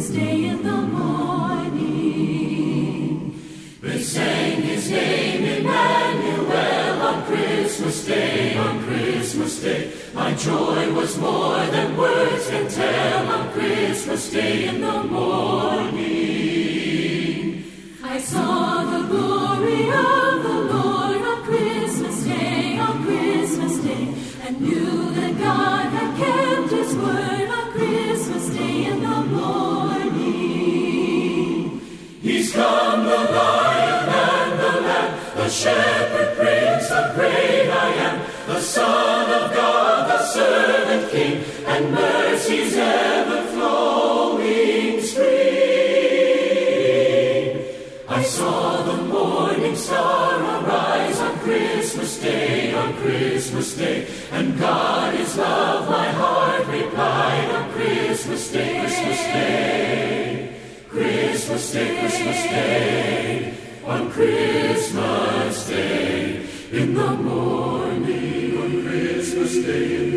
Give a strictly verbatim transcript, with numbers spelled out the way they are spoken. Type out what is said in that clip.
Christmas Day in the morning. They sang his name, Emmanuel, on Christmas Day, on Christmas Day. My joy was more than words can tell on Christmas Day in the morning. I saw the glory of the Lord on Christmas Day, on Christmas Day, and knew that God had kept his word on Christmas Day in the morning. He's come, the Lion and the Lamb, the Shepherd Prince, the great I am, the Son of God, the servant King, and mercy's ever flowing stream. I saw the morning star arise on Christmas Day, on Christmas Day, and God is love, my heart replied on Christmas Day, Christmas Day, Christmas Day, Christmas Day, on Christmas Day, in the morning, on Christmas Day,